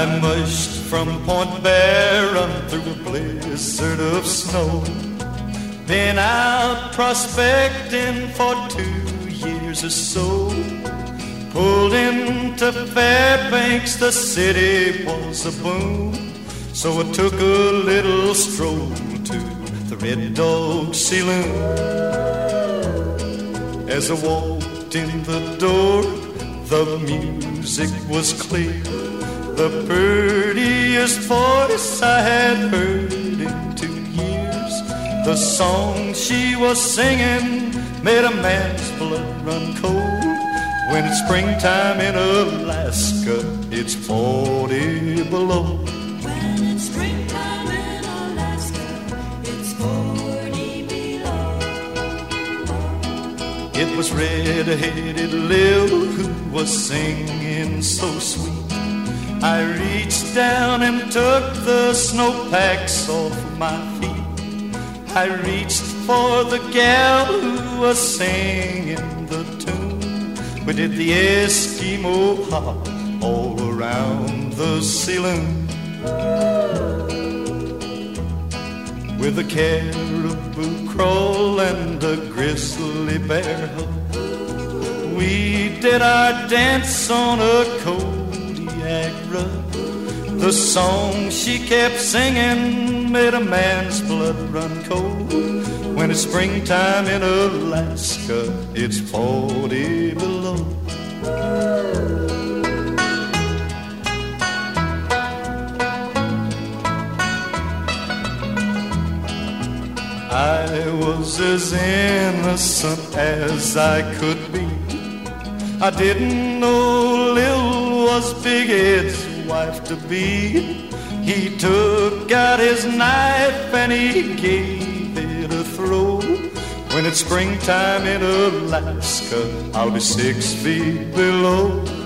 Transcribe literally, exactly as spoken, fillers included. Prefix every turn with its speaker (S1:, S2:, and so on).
S1: I mushed from Point Barren through a blizzard of snow. Been out prospecting for two years or so. Pulled into Fairbanks, the city was a boom. So I took a little stroll to the Red Dog Saloon. As I walked in the door, the music was clear. The prettiest voice I had heard in two years. The song she was singing made a man's blood run cold. When it's springtime in Alaska, it's forty below.
S2: When it's springtime in Alaska, it's forty below.
S1: It was red-headed Lil who was singing so sweet. I reached down and took the snowpacks off my feet. I reached for the gal who was singing the tune. We did the Eskimo hop all around the saloon. With a caribou crawl and a grizzly bear hug, we did our dance on a Kodiak rug. The song she kept singing made a man's blood run cold. When it's springtime in Alaska, it's forty below. I was as innocent as I could be. I didn't know Lil was Big Ed's wife to be. He took out his knife and he gave it a throw. When it's springtime in Alaska, I'll be six feet below.